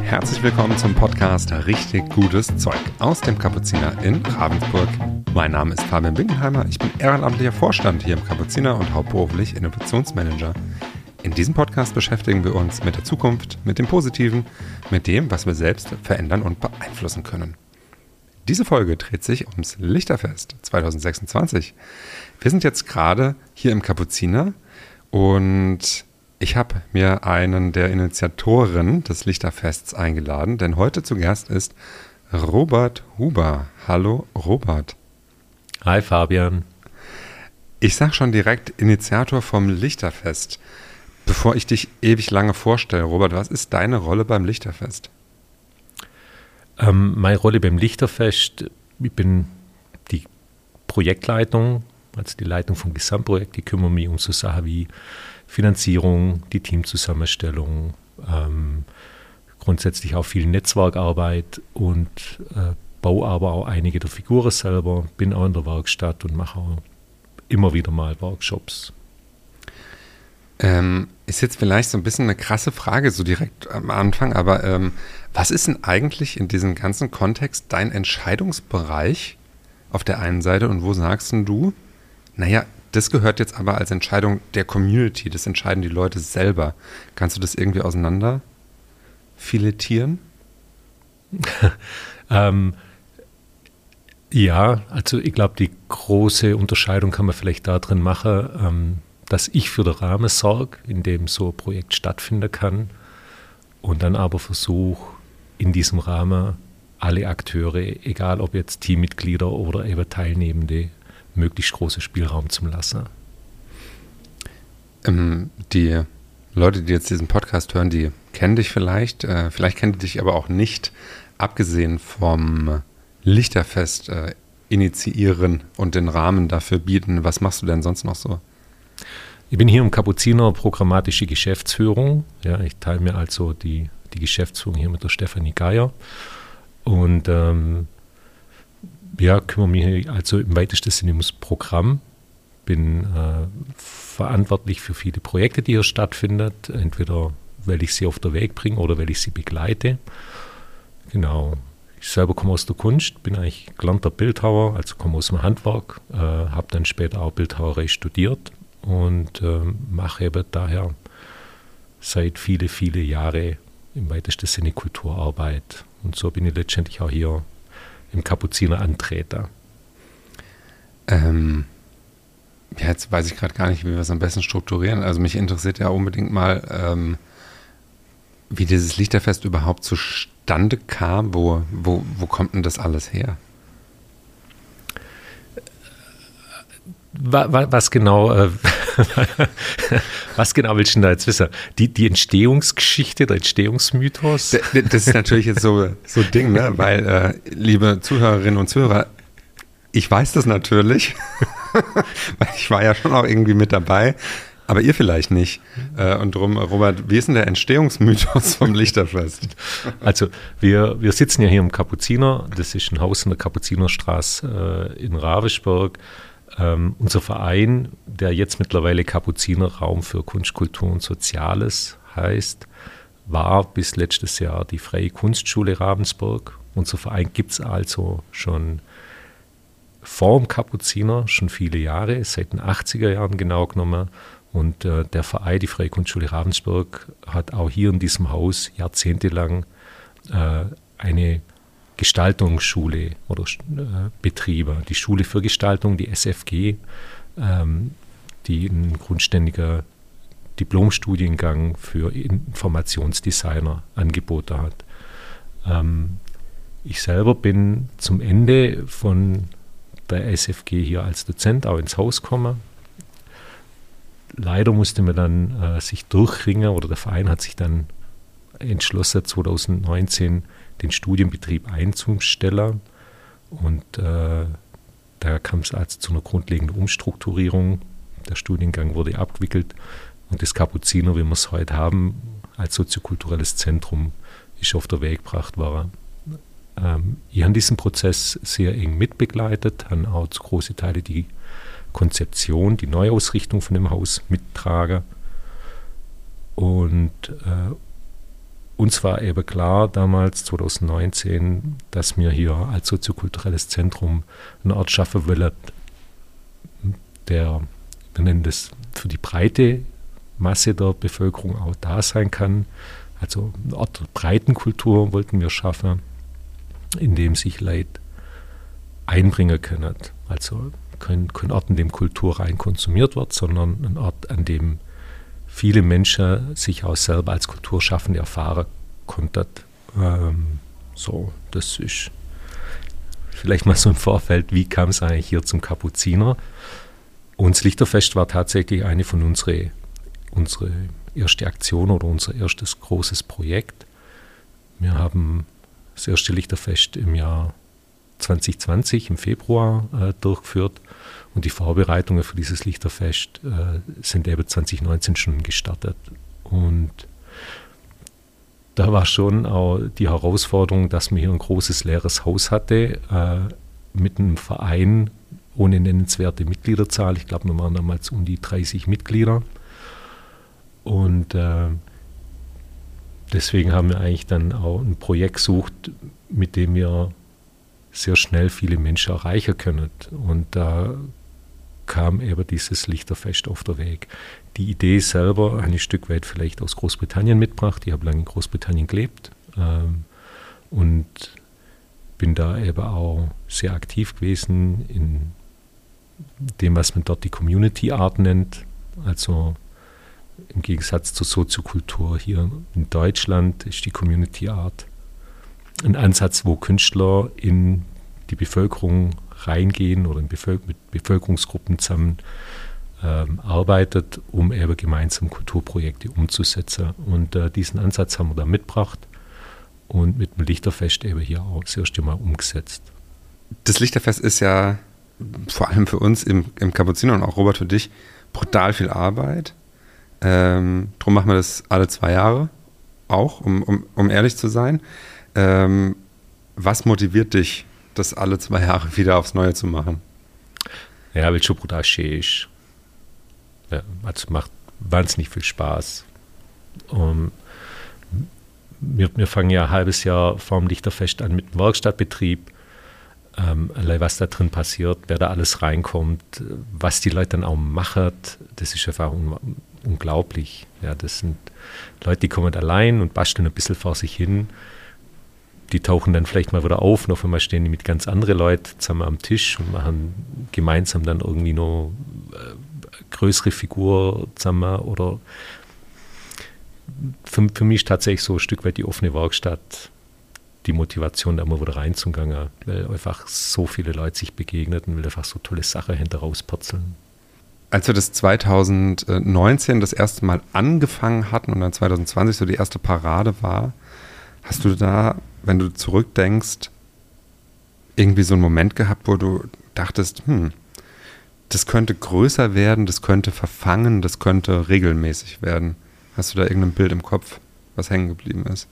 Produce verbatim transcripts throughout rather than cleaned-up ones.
Herzlich willkommen zum Podcast Richtig Gutes Zeug aus dem Kapuziner in Ravensburg. Mein Name ist Fabian Bingenheimer, ich bin ehrenamtlicher Vorstand hier im Kapuziner und hauptberuflich Innovationsmanager. In diesem Podcast beschäftigen wir uns mit der Zukunft, mit dem Positiven, mit dem, was wir selbst verändern und beeinflussen können. Diese Folge dreht sich ums Lichterfest zwanzig sechsundzwanzig. Wir sind jetzt gerade hier im Kapuziner und ich habe mir einen der Initiatoren des Lichterfests eingeladen, denn heute zu Gast ist Robert Huber. Hallo Robert. Hi Fabian. Ich sage schon direkt Initiator vom Lichterfest. Bevor ich dich ewig lange vorstelle, Robert, was ist deine Rolle beim Lichterfest? Ähm, meine Rolle beim Lichterfest, ich bin die Projektleitung, also die Leitung vom Gesamtprojekt. Ich kümmere mich um so Sachen wie Finanzierung, die Teamzusammenstellung, ähm, grundsätzlich auch viel Netzwerkarbeit und äh, baue aber auch einige der Figuren selber, bin auch in der Werkstatt und mache auch immer wieder mal Workshops. Ähm, ist jetzt vielleicht so ein bisschen eine krasse Frage, so direkt am Anfang, aber ähm, was ist denn eigentlich in diesem ganzen Kontext dein Entscheidungsbereich auf der einen Seite und wo sagst denn du, naja, das gehört jetzt aber als Entscheidung der Community, das entscheiden die Leute selber. Kannst du das irgendwie auseinander filetieren? ähm, ja, also ich glaube, die große Unterscheidung kann man vielleicht da drin machen, ähm, dass ich für den Rahmen sorge, in dem so ein Projekt stattfinden kann und dann aber versuche, in diesem Rahmen alle Akteure, egal ob jetzt Teammitglieder oder eben Teilnehmende, möglichst großen Spielraum zu lassen. Ähm, die Leute, die jetzt diesen Podcast hören, die kennen dich vielleicht, äh, vielleicht kennen die dich aber auch nicht, abgesehen vom Lichterfest äh, initiieren und den Rahmen dafür bieten. Was machst du denn sonst noch so? Ich bin hier im Kapuziner programmatische Geschäftsführung. Ja, ich teile mir also die, die Geschäftsführung hier mit der Stefanie Geier und ähm, ja, kümmere mich also im weitesten Sinne ums Programm. Bin äh, verantwortlich für viele Projekte, die hier stattfinden. Entweder weil ich sie auf den Weg bringe oder weil ich sie begleite. Genau. Ich selber komme aus der Kunst, bin eigentlich gelernter Bildhauer, also komme aus dem Handwerk, äh, habe dann später auch Bildhauerei studiert und äh, mache eben daher seit viele, viele Jahre im weitesten Sinne Kulturarbeit. Und so bin ich letztendlich auch hier im Kapuziner Antreter. Ähm, ja, jetzt weiß ich gerade gar nicht, wie wir es am besten strukturieren. Also mich interessiert ja unbedingt mal, ähm, wie dieses Lichterfest überhaupt zustande kam. Wo, wo, wo kommt denn das alles her? Was, was genau äh, was genau willst du denn da jetzt wissen? Die, die Entstehungsgeschichte, der Entstehungsmythos? Das ist natürlich jetzt so so Ding, ne? Weil, äh, liebe Zuhörerinnen und Zuhörer, ich weiß das natürlich, weil ich war ja schon auch irgendwie mit dabei, aber ihr vielleicht nicht. Äh, und drum, Robert, wie ist denn der Entstehungsmythos vom Lichterfest? Also wir, wir sitzen ja hier im Kapuziner, das ist ein Haus in der Kapuzinerstraße äh, in Ravensburg. Ähm, unser Verein, der jetzt mittlerweile Kapuziner Raum für Kunst, Kultur und Soziales heißt, war bis letztes Jahr die Freie Kunstschule Ravensburg. Unser Verein gibt es also schon vor dem Kapuziner, schon viele Jahre, seit den achtziger Jahren genau genommen. Und äh, der Verein, die Freie Kunstschule Ravensburg, hat auch hier in diesem Haus jahrzehntelang äh, eine Gestaltungsschule oder äh, Betriebe. Die Schule für Gestaltung, die S F G, ähm, die ein grundständiger Diplomstudiengang für Informationsdesigner angeboten hat. Ähm, ich selber bin zum Ende von der S F G hier als Dozent auch ins Haus gekommen. Leider musste man dann äh, sich durchringen, oder der Verein hat sich dann entschlossen, zwanzig neunzehn den Studienbetrieb einzustellen. Und äh, da kam es also zu einer grundlegenden Umstrukturierung. Der Studiengang wurde abgewickelt und das Kapuziner, wie wir es heute haben, als soziokulturelles Zentrum, ist auf der Weg gebracht worden. Ähm, ich habe diesen Prozess sehr eng mitbegleitet, habe auch zu großen Teilen die Konzeption, die Neuausrichtung von dem Haus mittragen. Und äh, uns war eben klar damals, zwanzig neunzehn, dass wir hier als soziokulturelles Zentrum einen Ort schaffen wollen, der, wir nennen das, für die breite Masse der Bevölkerung auch da sein kann. Also einen Ort der Breitenkultur wollten wir schaffen, in dem sich Leute einbringen können. Also kein, kein Ort, an dem Kultur rein konsumiert wird, sondern ein Ort, an dem viele Menschen sich auch selber als Kulturschaffende erfahren konnten. Ähm, so, das ist vielleicht mal so im Vorfeld, wie kam es eigentlich hier zum Kapuziner? Und das Lichterfest war tatsächlich eine von unseren unsere erste Aktion oder unser erstes großes Projekt. Wir haben das erste Lichterfest im Jahr zwanzig zwanzig, im Februar, äh, durchgeführt. Und die Vorbereitungen für dieses Lichterfest äh, sind eben zwanzig neunzehn schon gestartet. Und da war schon auch die Herausforderung, dass man hier ein großes leeres Haus hatte, äh, mit einem Verein ohne nennenswerte Mitgliederzahl. Ich glaube, wir waren damals um die dreißig Mitglieder. Und äh, deswegen haben wir eigentlich dann auch ein Projekt gesucht, mit dem wir sehr schnell viele Menschen erreichen können. Und da kam eben dieses Lichterfest auf der Weg. Die Idee selber ein Stück weit vielleicht aus Großbritannien mitgebracht. Ich habe lange in Großbritannien gelebt ähm, und bin da eben auch sehr aktiv gewesen in dem, was man dort die Community Art nennt. Also im Gegensatz zur Soziokultur hier in Deutschland ist die Community Art ein Ansatz, wo Künstler in die Bevölkerung reingehen oder in Bevölker- mit Bevölkerungsgruppen zusammen ähm, arbeitet, um eben gemeinsam Kulturprojekte umzusetzen. Und äh, diesen Ansatz haben wir da mitgebracht und mit dem Lichterfest eben hier auch das erste Mal umgesetzt. Das Lichterfest ist ja vor allem für uns im, im Kapuziner und auch Robert für dich brutal viel Arbeit. Ähm, drum machen wir das alle zwei Jahre auch, um, um, um ehrlich zu sein. Ähm, was motiviert dich, das alle zwei Jahre wieder aufs Neue zu machen? Ja, weil es schon brutal schön ist. Ja, also macht wahnsinnig viel Spaß. Um, wir, wir fangen ja ein halbes Jahr vor dem Lichterfest an mit dem Werkstattbetrieb. Ähm, allein was da drin passiert, wer da alles reinkommt, was die Leute dann auch machen, das ist einfach un- unglaublich. Ja, das sind Leute, die kommen allein und basteln ein bisschen vor sich hin. Die tauchen dann vielleicht mal wieder auf und auf einmal stehen die mit ganz anderen Leuten zusammen am Tisch und machen gemeinsam dann irgendwie noch äh, größere Figur zusammen. Oder für, für mich ist tatsächlich so ein Stück weit die offene Werkstatt die Motivation, da immer wieder reinzugehen, weil einfach so viele Leute sich begegnet und will einfach so tolle Sachen hinter rauspurzeln. Als wir das zwanzig neunzehn das erste Mal angefangen hatten und dann zwanzig zwanzig so die erste Parade war, hast du da, wenn du zurückdenkst, irgendwie so einen Moment gehabt, wo du dachtest, hm, das könnte größer werden, das könnte verfangen, das könnte regelmäßig werden? Hast du da irgendein Bild im Kopf, was hängen geblieben ist?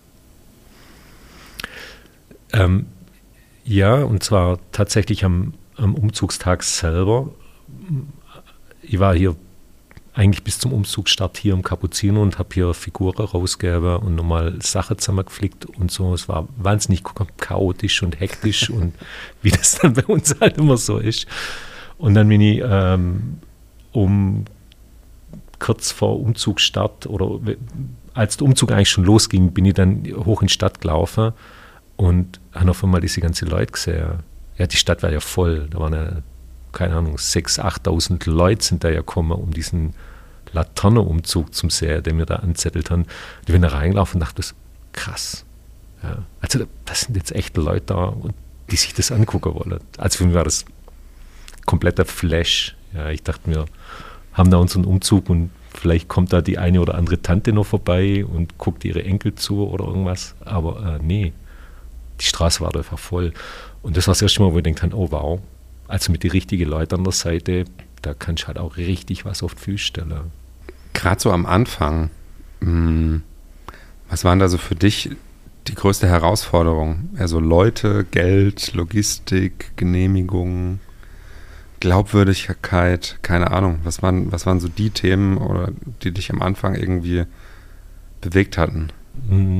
Ähm, ja, und zwar tatsächlich am, am Umzugstag selber. Ich war hier eigentlich bis zum Umzugsstart hier im Kapuziner und habe hier Figuren rausgegeben und nochmal Sachen zusammengeflickt und so. Es war wahnsinnig chaotisch und hektisch und wie das dann bei uns halt immer so ist. Und dann bin ich ähm, um kurz vor Umzugsstart oder als der Umzug eigentlich schon losging, bin ich dann hoch in die Stadt gelaufen und habe auf einmal diese ganzen Leute gesehen. Ja, die Stadt war ja voll. Da waren ja, keine Ahnung, sechstausend, achttausend Leute sind da ja gekommen, um diesen Laternenumzug zum sehen, den wir da anzettelt haben. Ich bin da reingelaufen und dachte, das ist krass. Ja, also das sind jetzt echte Leute da, und die sich das angucken wollen. Also für mich war das kompletter Flash. Ja, ich dachte, wir haben da unseren Umzug und vielleicht kommt da die eine oder andere Tante noch vorbei und guckt ihre Enkel zu oder irgendwas. Aber äh, nee, die Straße war da einfach voll. Und das war das erste Mal, wo ich gedacht habe, oh wow, also mit den richtigen Leuten an der Seite, da kannst du halt auch richtig was auf die Füße stellen. Gerade so am Anfang, mh, was waren da so für dich die größte Herausforderung? Also Leute, Geld, Logistik, Genehmigungen, Glaubwürdigkeit, keine Ahnung. Was waren, was waren so die Themen, oder die dich am Anfang irgendwie bewegt hatten?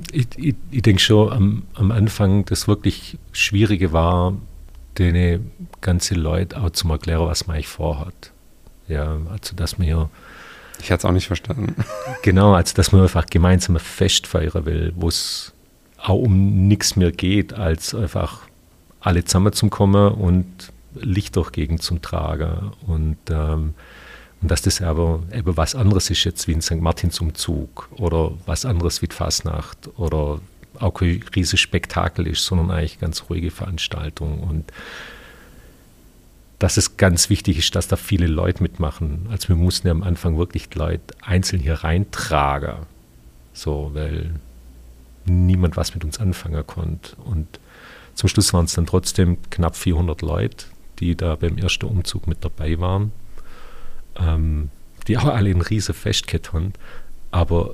Ich, ich, ich denke schon, am, am Anfang das wirklich Schwierige war, den ganzen Leuten auch zu erklären, was man eigentlich vorhat. Ja, also dass man hier Ich hatte es auch nicht verstanden. Genau, also dass man einfach gemeinsam ein Fest feiern will, wo es auch um nichts mehr geht, als einfach alle zusammenzukommen und Licht durch Gegend zum Tragen. Und, ähm, und dass das aber eben was anderes ist jetzt wie ein Sankt Martinsumzug oder was anderes wie die Fasnacht oder auch kein riesiges Spektakel ist, sondern eigentlich ganz ruhige Veranstaltung. Und dass es ganz wichtig ist, dass da viele Leute mitmachen. Also wir mussten ja am Anfang wirklich die Leute einzeln hier reintragen, so, weil niemand was mit uns anfangen konnte. Und zum Schluss waren es dann trotzdem knapp vierhundert Leute, die da beim ersten Umzug mit dabei waren, ähm, die auch alle ein riesen Festkett haben. Aber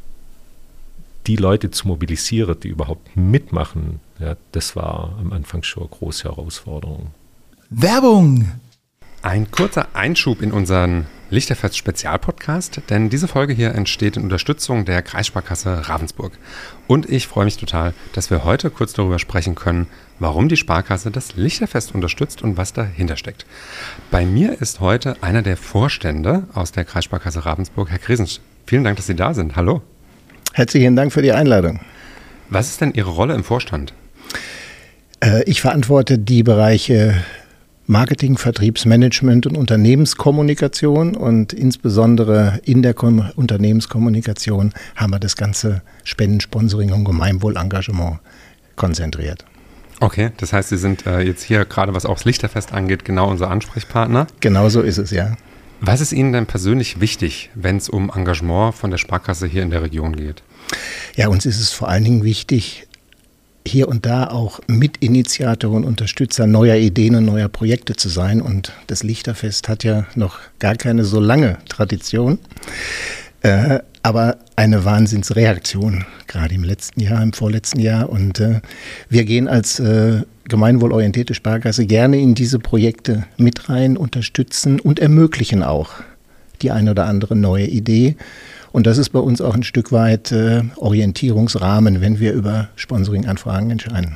die Leute zu mobilisieren, die überhaupt mitmachen, ja, das war am Anfang schon eine große Herausforderung. Werbung! Ein kurzer Einschub in unseren Lichterfest-Spezialpodcast, denn diese Folge hier entsteht in Unterstützung der Kreissparkasse Ravensburg. Und ich freue mich total, dass wir heute kurz darüber sprechen können, warum die Sparkasse das Lichterfest unterstützt und was dahinter steckt. Bei mir ist heute einer der Vorstände aus der Kreissparkasse Ravensburg, Herr Kriesens. Vielen Dank, dass Sie da sind. Hallo. Herzlichen Dank für die Einladung. Was ist denn Ihre Rolle im Vorstand? Äh, ich verantworte die Bereiche Marketing, Vertriebsmanagement und Unternehmenskommunikation, und insbesondere in der Kom- Unternehmenskommunikation haben wir das ganze Spenden, Sponsoring und Gemeinwohlengagement konzentriert. Okay, das heißt, Sie sind äh, jetzt hier gerade, was auch das Lichterfest angeht, genau unser Ansprechpartner. Genau so ist es, ja. Was ist Ihnen denn persönlich wichtig, wenn es um Engagement von der Sparkasse hier in der Region geht? Ja, uns ist es vor allen Dingen wichtig, hier und da auch Mitinitiator und Unterstützer neuer Ideen und neuer Projekte zu sein. Und das Lichterfest hat ja noch gar keine so lange Tradition, äh, aber eine Wahnsinnsreaktion, gerade im letzten Jahr, im vorletzten Jahr. Und äh, wir gehen als äh, gemeinwohlorientierte Sparkasse gerne in diese Projekte mit rein, unterstützen und ermöglichen auch die eine oder andere neue Idee. Und das ist bei uns auch ein Stück weit äh, Orientierungsrahmen, wenn wir über Sponsoring-Anfragen entscheiden.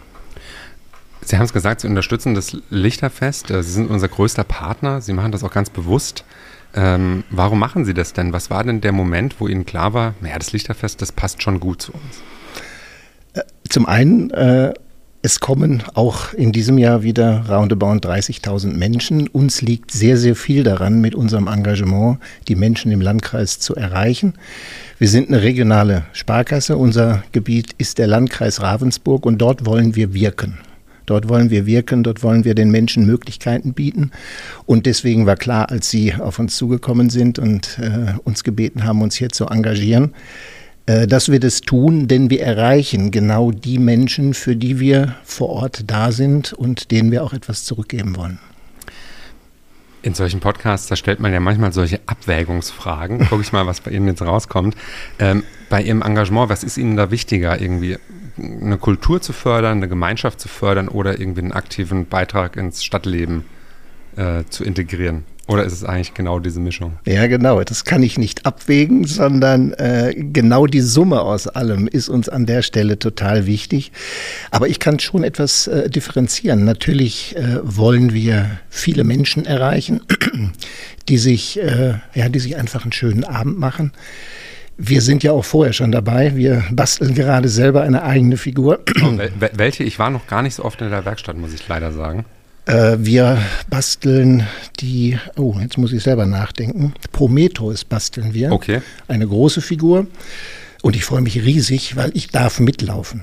Sie haben es gesagt, Sie unterstützen das Lichterfest. Sie sind unser größter Partner. Sie machen das auch ganz bewusst. Ähm, warum machen Sie das denn? Was war denn der Moment, wo Ihnen klar war, naja, das Lichterfest, das passt schon gut zu uns? Äh, zum einen, äh, es kommen auch in diesem Jahr wieder roundabout dreißigtausend Menschen. Uns liegt sehr, sehr viel daran, mit unserem Engagement die Menschen im Landkreis zu erreichen. Wir sind eine regionale Sparkasse. Unser Gebiet ist der Landkreis Ravensburg und dort wollen wir wirken. Dort wollen wir wirken, dort wollen wir den Menschen Möglichkeiten bieten. Und deswegen war klar, als Sie auf uns zugekommen sind und äh, uns gebeten haben, uns hier zu engagieren, dass wir das tun, denn wir erreichen genau die Menschen, für die wir vor Ort da sind und denen wir auch etwas zurückgeben wollen. In solchen Podcasts, da stellt man ja manchmal solche Abwägungsfragen. Guck ich mal, was bei Ihnen jetzt rauskommt. Ähm, bei Ihrem Engagement, was ist Ihnen da wichtiger, irgendwie eine Kultur zu fördern, eine Gemeinschaft zu fördern oder irgendwie einen aktiven Beitrag ins Stadtleben äh, zu integrieren? Oder ist es eigentlich genau diese Mischung? Ja, genau. Das kann ich nicht abwägen, sondern äh, genau die Summe aus allem ist uns an der Stelle total wichtig. Aber ich kann schon etwas äh, differenzieren. Natürlich äh, wollen wir viele Menschen erreichen, die sich, äh, ja, die sich einfach einen schönen Abend machen. Wir sind ja auch vorher schon dabei. Wir basteln gerade selber eine eigene Figur. Oh, wel- welche? Ich war noch gar nicht so oft in der Werkstatt, muss ich leider sagen. Wir basteln die, oh, jetzt muss ich selber nachdenken, Prometheus basteln wir, okay. Eine große Figur, und ich freue mich riesig, weil ich darf mitlaufen.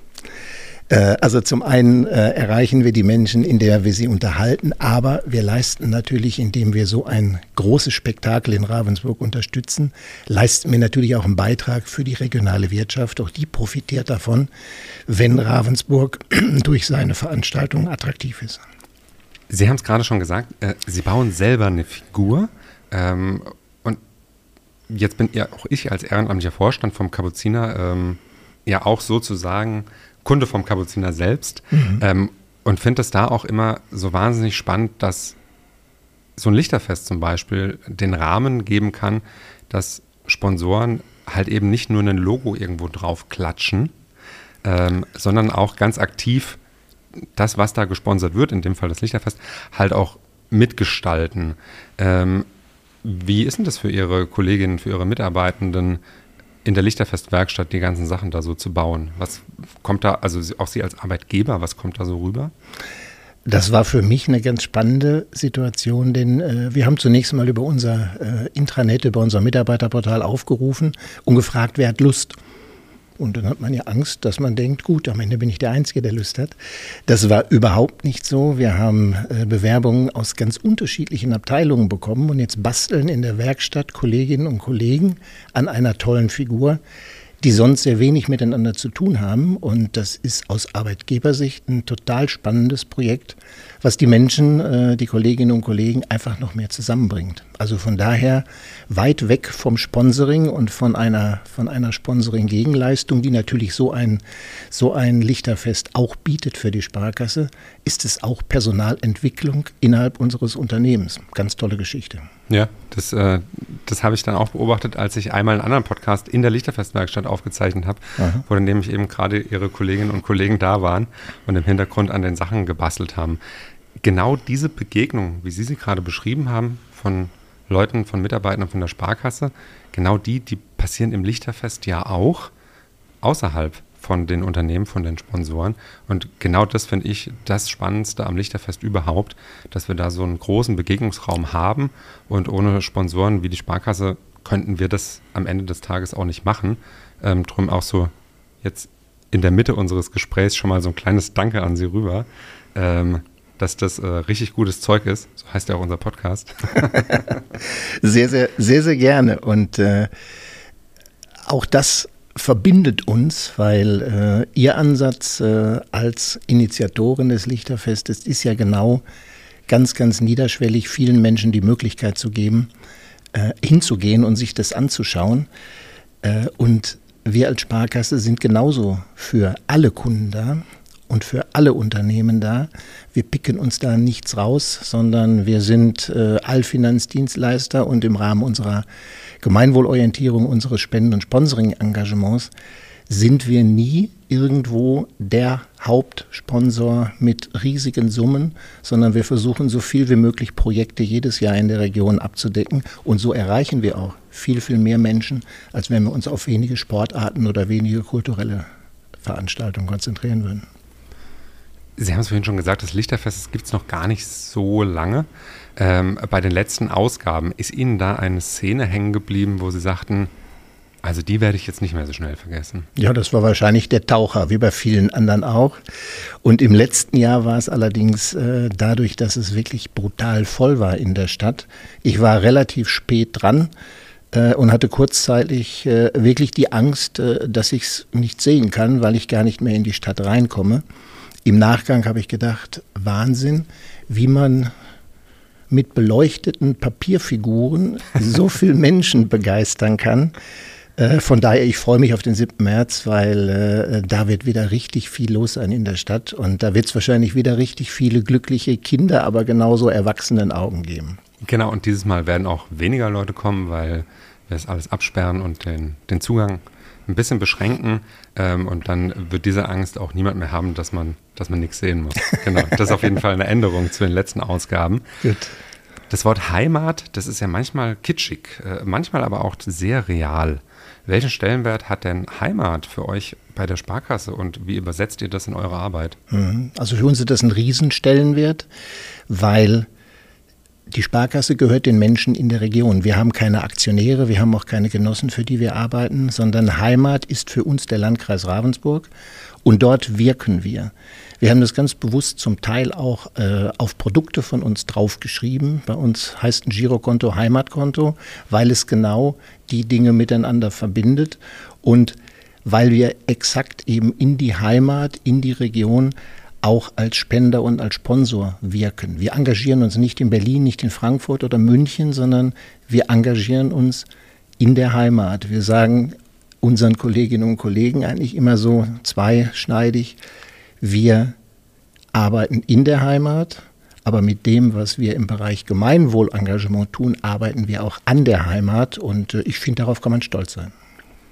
Also zum einen erreichen wir die Menschen, indem wir sie unterhalten, aber wir leisten natürlich, indem wir so ein großes Spektakel in Ravensburg unterstützen, leisten wir natürlich auch einen Beitrag für die regionale Wirtschaft. Auch die profitiert davon, wenn Ravensburg durch seine Veranstaltungen attraktiv ist. Sie haben es gerade schon gesagt, äh, Sie bauen selber eine Figur, ähm, und jetzt bin ja auch ich als ehrenamtlicher Vorstand vom Kapuziner ähm, ja auch sozusagen Kunde vom Kapuziner selbst, mhm. ähm, und finde es da auch immer so wahnsinnig spannend, dass so ein Lichterfest zum Beispiel den Rahmen geben kann, dass Sponsoren halt eben nicht nur ein Logo irgendwo drauf klatschen, ähm, sondern auch ganz aktiv das, was da gesponsert wird, in dem Fall das Lichterfest, halt auch mitgestalten. Ähm, wie ist denn das für Ihre Kolleginnen, für Ihre Mitarbeitenden in der Lichterfestwerkstatt, die ganzen Sachen da so zu bauen? Was kommt da, also auch Sie als Arbeitgeber, was kommt da so rüber? Das war für mich eine ganz spannende Situation, denn äh, wir haben zunächst mal über unser äh, Intranet, über unser Mitarbeiterportal aufgerufen und gefragt, wer hat Lust? Und dann hat man ja Angst, dass man denkt, gut, am Ende bin ich der Einzige, der Lust hat. Das war überhaupt nicht so. Wir haben äh, Bewerbungen aus ganz unterschiedlichen Abteilungen bekommen und jetzt basteln in der Werkstatt Kolleginnen und Kollegen an einer tollen Figur, die sonst sehr wenig miteinander zu tun haben. Und das ist aus Arbeitgebersicht ein total spannendes Projekt, was die Menschen, äh, die Kolleginnen und Kollegen einfach noch mehr zusammenbringt. Also von daher weit weg vom Sponsoring und von einer, von einer Sponsoring-Gegenleistung, die natürlich so ein, so ein Lichterfest auch bietet für die Sparkasse, ist es auch Personalentwicklung innerhalb unseres Unternehmens. Ganz tolle Geschichte. Ja, das, äh, das habe ich dann auch beobachtet, als ich einmal einen anderen Podcast in der Lichterfestwerkstatt aufgezeichnet habe, Aha. wo dann nämlich eben gerade Ihre Kolleginnen und Kollegen da waren und im Hintergrund an den Sachen gebastelt haben. Genau diese Begegnung, wie Sie sie gerade beschrieben haben, von Leuten, von Mitarbeitern von der Sparkasse, genau die, die passieren im Lichterfest ja auch außerhalb von den Unternehmen, von den Sponsoren. Und genau das finde ich das Spannendste am Lichterfest überhaupt, dass wir da so einen großen Begegnungsraum haben und ohne Sponsoren wie die Sparkasse könnten wir das am Ende des Tages auch nicht machen. Ähm, drum auch so jetzt in der Mitte unseres Gesprächs schon mal so ein kleines Danke an Sie rüber, ähm, dass das äh, richtig gutes Zeug ist. So heißt ja auch unser Podcast. Sehr, sehr, sehr, sehr gerne. Und äh, auch das verbindet uns, weil äh, Ihr Ansatz äh, als Initiatorin des Lichterfestes ist ja genau ganz, ganz niederschwellig, vielen Menschen die Möglichkeit zu geben, äh, hinzugehen und sich das anzuschauen. Äh, und wir als Sparkasse sind genauso für alle Kunden da und für alle Unternehmen da. Wir picken uns da nichts raus, sondern wir sind äh, Allfinanzdienstleister und im Rahmen unserer Gemeinwohlorientierung, unseres Spenden- und Sponsoring-Engagements sind wir nie irgendwo der Hauptsponsor mit riesigen Summen, sondern wir versuchen so viel wie möglich Projekte jedes Jahr in der Region abzudecken und so erreichen wir auch viel, viel mehr Menschen, als wenn wir uns auf wenige Sportarten oder wenige kulturelle Veranstaltungen konzentrieren würden. Sie haben es vorhin schon gesagt, das Lichterfest gibt es noch gar nicht so lange. Ähm, bei den letzten Ausgaben, ist Ihnen da eine Szene hängen geblieben, wo Sie sagten, also die werde ich jetzt nicht mehr so schnell vergessen? Ja, das war wahrscheinlich der Taucher, wie bei vielen anderen auch. Und im letzten Jahr war es allerdings äh, dadurch, dass es wirklich brutal voll war in der Stadt. Ich war relativ spät dran äh, und hatte kurzzeitig äh, wirklich die Angst, äh, dass ich es nicht sehen kann, weil ich gar nicht mehr in die Stadt reinkomme. Im Nachgang habe ich gedacht, Wahnsinn, wie man mit beleuchteten Papierfiguren so viel Menschen begeistern kann. Äh, von daher, ich freue mich auf den siebten März, weil äh, da wird wieder richtig viel los sein in der Stadt. Und da wird es wahrscheinlich wieder richtig viele glückliche Kinder, aber genauso erwachsenen Augen geben. Genau, und dieses Mal werden auch weniger Leute kommen, weil wir es alles absperren und den, den Zugang ein bisschen beschränken. Ähm, und dann wird diese Angst auch niemand mehr haben, dass man, dass man nichts sehen muss. Genau, das ist auf jeden Fall eine Änderung zu den letzten Ausgaben. Gut. Das Wort Heimat, das ist ja manchmal kitschig, äh, manchmal aber auch sehr real. Welchen Stellenwert hat denn Heimat für euch bei der Sparkasse und wie übersetzt ihr das in eure Arbeit? Also für uns ist das ein Riesenstellenwert, weil die Sparkasse gehört den Menschen in der Region. Wir haben keine Aktionäre, wir haben auch keine Genossen, für die wir arbeiten, sondern Heimat ist für uns der Landkreis Ravensburg und dort wirken wir. Wir haben das ganz bewusst zum Teil auch äh, auf Produkte von uns draufgeschrieben. Bei uns heißt ein Girokonto Heimatkonto, weil es genau die Dinge miteinander verbindet und weil wir exakt eben in die Heimat, in die Region auch als Spender und als Sponsor wirken. Wir engagieren uns nicht in Berlin, nicht in Frankfurt oder München, sondern wir engagieren uns in der Heimat. Wir sagen unseren Kolleginnen und Kollegen eigentlich immer so zweischneidig, wir arbeiten in der Heimat, aber mit dem, was wir im Bereich Gemeinwohlengagement tun, arbeiten wir auch an der Heimat und ich finde, darauf kann man stolz sein.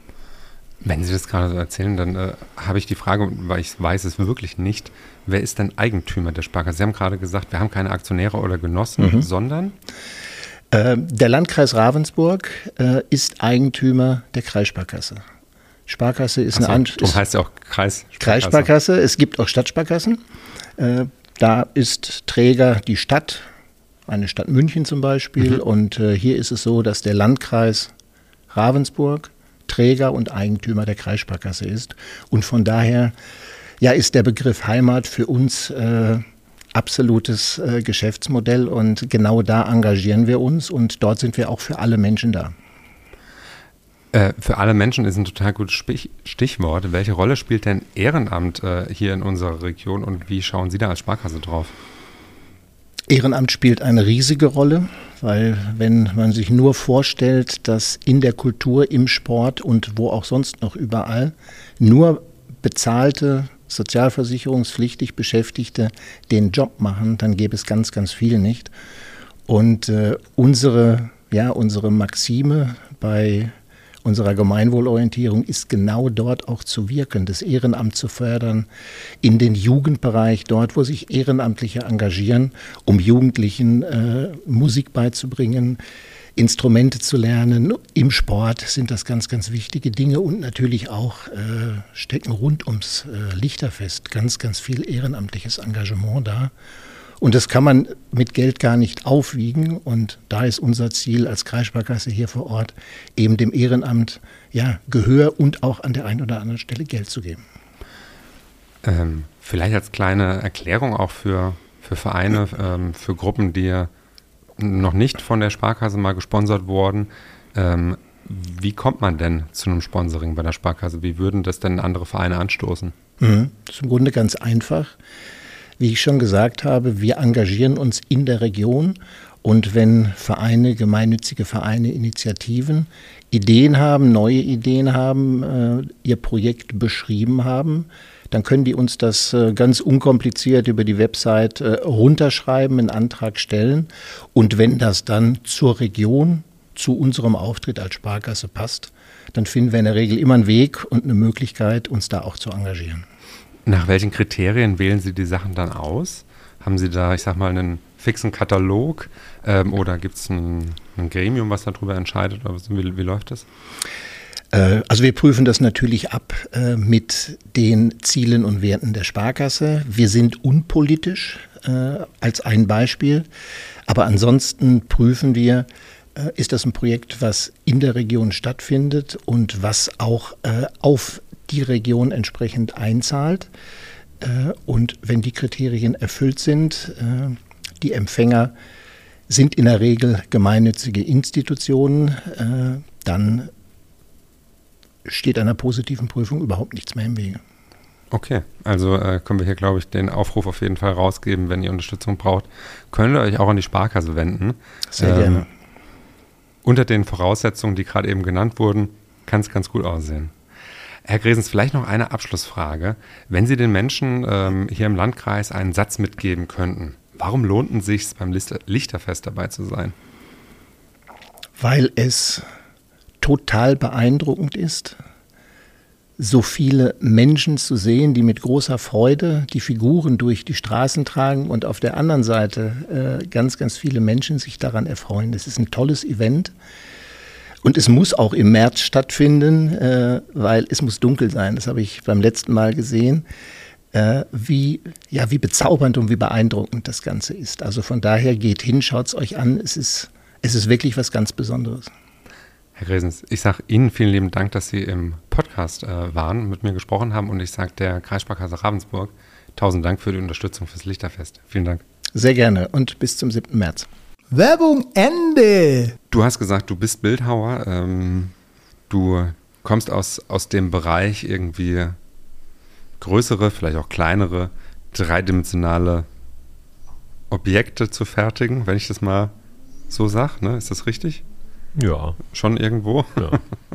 Wenn Sie das gerade so erzählen, dann äh, habe ich die Frage, weil ich weiß es wirklich nicht, wer ist denn Eigentümer der Sparkasse? Sie haben gerade gesagt, wir haben keine Aktionäre oder Genossen, mhm. sondern? Äh, der Landkreis Ravensburg äh, ist Eigentümer der Kreissparkasse. Sparkasse ist Ach so, eine An- darum heißt ja auch Kreissparkasse. Kreissparkasse. Es gibt auch Stadtsparkassen. Äh, da ist Träger die Stadt, eine Stadt München zum Beispiel. Mhm. Und äh, hier ist es so, dass der Landkreis Ravensburg Träger und Eigentümer der Kreissparkasse ist. Und von daher ja, ist der Begriff Heimat für uns äh, absolutes äh, Geschäftsmodell. Und genau da engagieren wir uns. Und dort sind wir auch für alle Menschen da. Äh, für alle Menschen ist ein total gutes Stichwort. Welche Rolle spielt denn Ehrenamt äh, hier in unserer Region und wie schauen Sie da als Sparkasse drauf? Ehrenamt spielt eine riesige Rolle, weil wenn man sich nur vorstellt, dass in der Kultur, im Sport und wo auch sonst noch überall nur bezahlte, sozialversicherungspflichtig Beschäftigte den Job machen, dann gäbe es ganz, ganz viel nicht. Und äh, unsere, ja, unsere Maxime bei unserer Gemeinwohlorientierung ist genau dort auch zu wirken, das Ehrenamt zu fördern, in den Jugendbereich, dort, wo sich Ehrenamtliche engagieren, um Jugendlichen äh, Musik beizubringen, Instrumente zu lernen. Im Sport sind das ganz, ganz wichtige Dinge und natürlich auch äh, stecken rund ums äh, Lichterfest ganz, ganz viel ehrenamtliches Engagement da. Und das kann man mit Geld gar nicht aufwiegen. Und da ist unser Ziel als Kreissparkasse hier vor Ort, eben dem Ehrenamt ja, Gehör und auch an der einen oder anderen Stelle Geld zu geben. Ähm, vielleicht als kleine Erklärung auch für, für Vereine, ähm, für Gruppen, die noch nicht von der Sparkasse mal gesponsert wurden. Ähm, wie kommt man denn zu einem Sponsoring bei der Sparkasse? Wie würden das denn andere Vereine anstoßen? Mhm. Das ist im Grunde ganz einfach. Wie ich schon gesagt habe, wir engagieren uns in der Region und wenn Vereine, gemeinnützige Vereine, Initiativen Ideen haben, neue Ideen haben, äh, ihr Projekt beschrieben haben, dann können die uns das äh, ganz unkompliziert über die Website äh, runterschreiben, einen Antrag stellen. Und wenn das dann zur Region, zu unserem Auftritt als Sparkasse passt, dann finden wir in der Regel immer einen Weg und eine Möglichkeit, uns da auch zu engagieren. Nach welchen Kriterien wählen Sie die Sachen dann aus? Haben Sie da, ich sag mal, einen fixen Katalog ähm, oder gibt es ein, ein Gremium, was darüber entscheidet? Oder wie, wie läuft das? Äh, also wir prüfen das natürlich ab äh, mit den Zielen und Werten der Sparkasse. Wir sind unpolitisch äh, als ein Beispiel, aber ansonsten prüfen wir, äh, ist das ein Projekt, was in der Region stattfindet und was auch äh, auf die Region entsprechend einzahlt. Und wenn die Kriterien erfüllt sind, die Empfänger sind in der Regel gemeinnützige Institutionen, dann steht einer positiven Prüfung überhaupt nichts mehr im Wege. Okay, also äh, können wir hier, glaube ich, den Aufruf auf jeden Fall rausgeben, wenn ihr Unterstützung braucht, könnt ihr euch auch an die Sparkasse wenden. Sehr ähm, gerne. Unter den Voraussetzungen, die gerade eben genannt wurden, kann es ganz gut aussehen. Herr Gresens, vielleicht noch eine Abschlussfrage. Wenn Sie den Menschen ähm, hier im Landkreis einen Satz mitgeben könnten, warum lohnt es sich, beim Lichterfest dabei zu sein? Weil es total beeindruckend ist, so viele Menschen zu sehen, die mit großer Freude die Figuren durch die Straßen tragen und auf der anderen Seite äh, ganz, ganz viele Menschen sich daran erfreuen. Das ist ein tolles Event. Und es muss auch im März stattfinden, äh, weil es muss dunkel sein. Das habe ich beim letzten Mal gesehen, äh, wie, ja, wie bezaubernd und wie beeindruckend das Ganze ist. Also von daher geht hin, schaut es euch an. Es ist, es ist wirklich was ganz Besonderes. Herr Gresens, ich sage Ihnen vielen lieben Dank, dass Sie im Podcast äh, waren, mit mir gesprochen haben. Und ich sage der Kreissparkasse Ravensburg tausend Dank für die Unterstützung fürs Lichterfest. Vielen Dank. Sehr gerne und bis zum siebten März. Werbung Ende. Du hast gesagt, du bist Bildhauer. Ähm, du kommst aus, aus dem Bereich irgendwie größere, vielleicht auch kleinere, dreidimensionale Objekte zu fertigen, wenn ich das mal so sage. Ne? Ist das richtig? Ja. Schon irgendwo? Ja.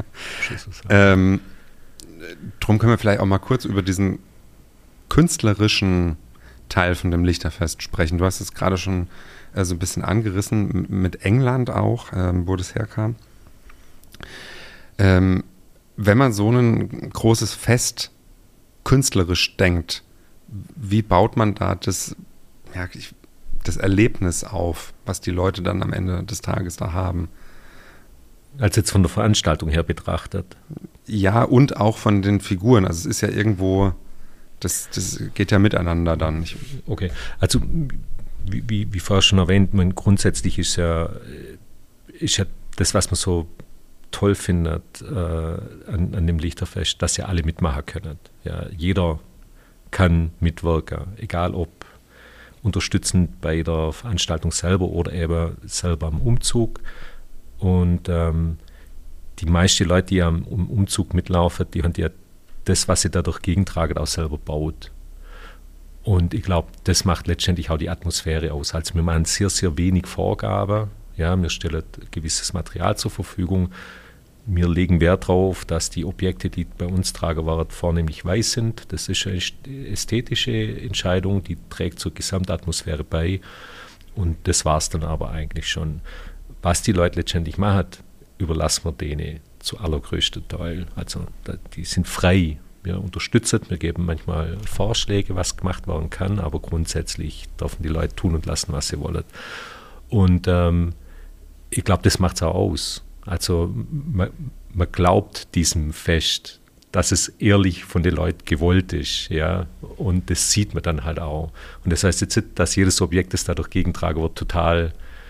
ähm, drum können wir vielleicht auch mal kurz über diesen künstlerischen Teil von dem Lichterfest sprechen. Du hast es gerade schon äh, so ein bisschen angerissen, mit England auch, ähm, wo das herkam. Ähm, Wenn man so ein großes Fest künstlerisch denkt, wie baut man da das, ja, das Erlebnis auf, was die Leute dann am Ende des Tages da haben? Als jetzt von der Veranstaltung her betrachtet. Ja, und auch von den Figuren. Also es ist ja irgendwo, das, das geht ja miteinander dann. Ich okay, also wie, wie, wie vorher schon erwähnt, man, grundsätzlich ist ja, ist ja das, was man so toll findet äh, an, an dem Lichterfest, dass ja alle mitmachen können. Ja, jeder kann mitwirken, egal ob unterstützend bei der Veranstaltung selber oder eben selber am Umzug. Und ähm, die meisten Leute, die am Umzug mitlaufen, die haben ja das, was sie dadurch gegentragen, auch selber baut. Und ich glaube, das macht letztendlich auch die Atmosphäre aus. Also wir machen sehr, sehr wenig Vorgaben. Ja, wir stellen gewisses Material zur Verfügung. Wir legen Wert darauf, dass die Objekte, die bei uns tragen werden, vornehmlich weiß sind. Das ist eine ästhetische Entscheidung, die trägt zur Gesamtatmosphäre bei. Und das war es dann aber eigentlich schon. Was die Leute letztendlich machen, überlassen wir denen zu allergrößten Teil. Also die sind frei. Wir unterstützen, wir geben manchmal Vorschläge, was gemacht werden kann, aber grundsätzlich dürfen die Leute tun und lassen, was sie wollen. Und ähm, ich glaube, das macht es auch aus. Also man, man glaubt diesem Fest, dass es ehrlich von den Leuten gewollt ist, ja, und das sieht man dann halt auch. Und das heißt jetzt nicht, dass jedes Objekt, das dadurch gegentragen wird, total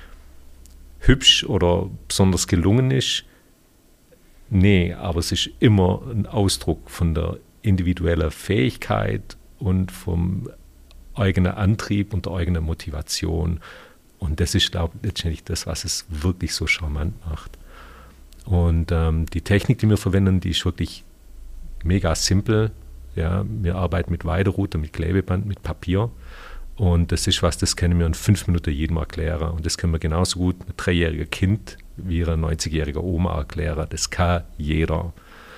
hübsch oder besonders gelungen ist. Nee, aber es ist immer ein Ausdruck von der individuellen Fähigkeit und vom eigenen Antrieb und der eigenen Motivation. Und das ist, glaube ich, letztendlich das, was es wirklich so charmant macht. Und ähm, die Technik, die wir verwenden, die ist wirklich mega simpel. Ja, wir arbeiten mit Weiderouter, mit Klebeband, mit Papier. Und das ist was, das können wir in fünf Minuten jedem erklären. Und das können wir genauso gut mit einem dreijährigen Kind wie einer neunzigjährigen Oma erklären. Das kann jeder.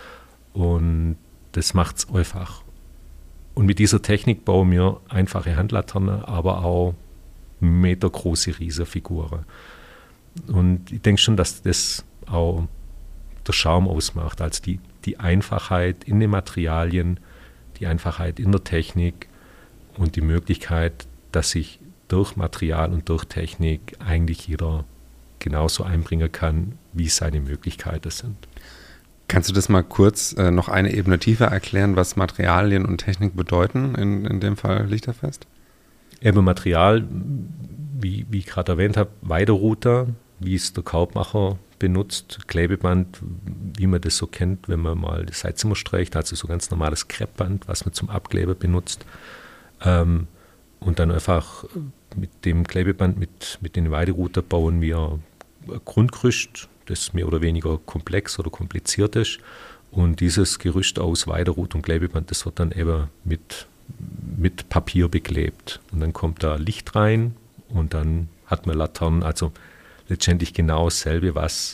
Und das macht es einfach. Und mit dieser Technik bauen wir einfache Handlaternen, aber auch metergroße Riesenfiguren. Und ich denke schon, dass das auch der Charme ausmacht. Also die, die Einfachheit in den Materialien, die Einfachheit in der Technik und die Möglichkeit, dass sich durch Material und durch Technik eigentlich jeder genauso einbringen kann, wie seine Möglichkeiten sind. Kannst du das mal kurz äh, noch eine Ebene tiefer erklären, was Materialien und Technik bedeuten, in, in dem Fall Lichterfest? Eben Material, wie, wie ich gerade erwähnt habe, Weiderouter, wie es der Korbmacher benutzt, Klebeband, wie man das so kennt, wenn man mal das Heizzimmer streicht, also so ganz normales Kreppband, was man zum Abkleben benutzt. Ähm, und dann einfach mit dem Klebeband, mit, mit den Weiderouter bauen wir ein Grundgerüst, das mehr oder weniger komplex oder kompliziert ist. Und dieses Gerüst aus Weiderout und Klebeband, das wird dann eben mit, mit Papier beklebt. Und dann kommt da Licht rein und dann hat man Laternen, also letztendlich genau dasselbe, was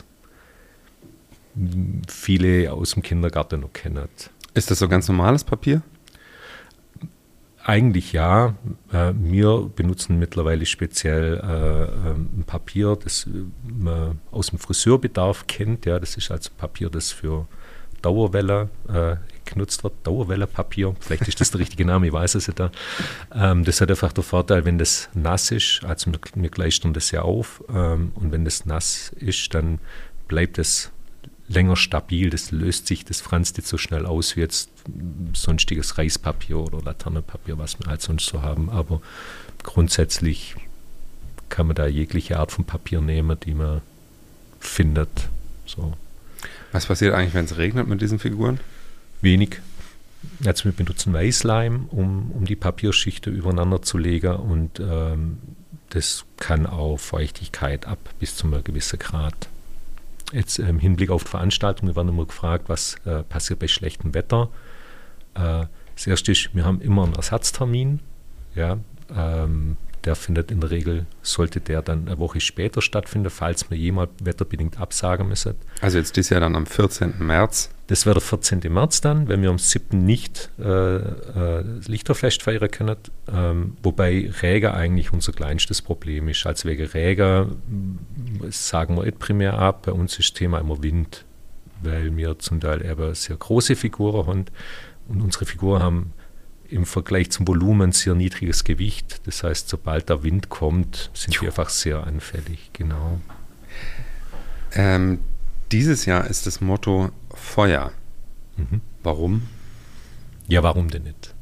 viele aus dem Kindergarten noch kennen. Ist das so ganz normales Papier? Eigentlich ja. Äh, wir benutzen mittlerweile speziell äh, ein Papier, das man aus dem Friseurbedarf kennt. Ja, das ist also Papier, das für Dauerwelle äh, genutzt wird. Dauerwellepapier, vielleicht ist das der richtige Name, ich weiß es nicht. Ähm, das hat einfach den Vorteil, wenn das nass ist, also wir, wir gleichen das ja auf, ähm, und wenn das nass ist, dann bleibt es länger stabil, das löst sich, das franzt nicht so schnell aus wie jetzt sonstiges Reispapier oder Laternenpapier, was wir halt sonst so haben. Aber grundsätzlich kann man da jegliche Art von Papier nehmen, die man findet. So. Was passiert eigentlich, wenn es regnet mit diesen Figuren? Wenig. Also wir benutzen Weißleim, um, um die Papierschichten übereinander zu legen, und ähm, das kann auch Feuchtigkeit ab bis zu einem gewissen Grad. Jetzt im Hinblick auf die Veranstaltungen werden immer gefragt, was äh, passiert bei schlechtem Wetter. Äh, das erste ist, wir haben immer einen Ersatztermin. Ja, ähm, der findet in der Regel, sollte der dann eine Woche später stattfinden, falls wir jemals wetterbedingt absagen müssen. Also jetzt dieses Jahr dann am vierzehnten März. Das wäre der vierzehnten März dann, wenn wir am siebten nicht äh, äh, das Lichterfest feiern können. Ähm, wobei Regen eigentlich unser kleinstes Problem ist. Also wegen Regen sagen wir nicht primär ab. Bei uns ist das Thema immer Wind. weil wir zum Teil eben sehr große Figuren haben und unsere Figuren haben im Vergleich zum Volumen sehr niedriges Gewicht. Das heißt, sobald der Wind kommt, sind wir einfach sehr anfällig. Genau. Ähm, dieses Jahr ist das Motto Feuer. Mhm. Warum? Ja, warum denn nicht?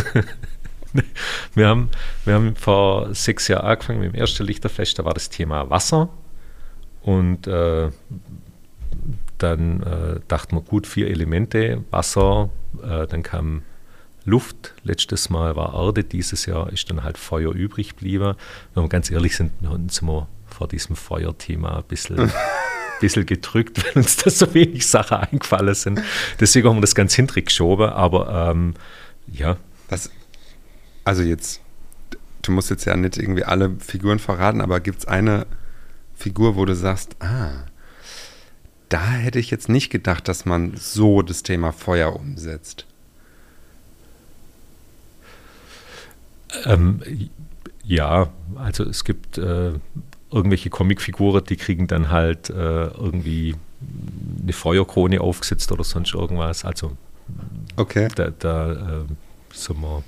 wir, haben, wir haben vor sechs Jahren angefangen mit dem ersten Lichterfest, da war das Thema Wasser. Und äh, dann äh, dachten wir, gut, vier Elemente, Wasser, äh, dann kam Luft, letztes Mal war Erde, dieses Jahr ist dann halt Feuer übrig geblieben. Wenn wir ganz ehrlich sind, sind wir vor diesem Feuerthema ein bisschen, bisschen gedrückt, weil uns da so wenig Sachen eingefallen sind. Deswegen haben wir das ganz hinterher geschoben, aber ähm, ja. Das, also jetzt, du musst jetzt ja nicht irgendwie alle Figuren verraten, aber gibt es eine Figur, wo du sagst, ah, da hätte ich jetzt nicht gedacht, dass man so das Thema Feuer umsetzt? Ähm, ja, also es gibt äh, irgendwelche Comicfiguren, die kriegen dann halt äh, irgendwie eine Feuerkrone aufgesetzt oder sonst irgendwas. Also okay. da, da äh, sind wir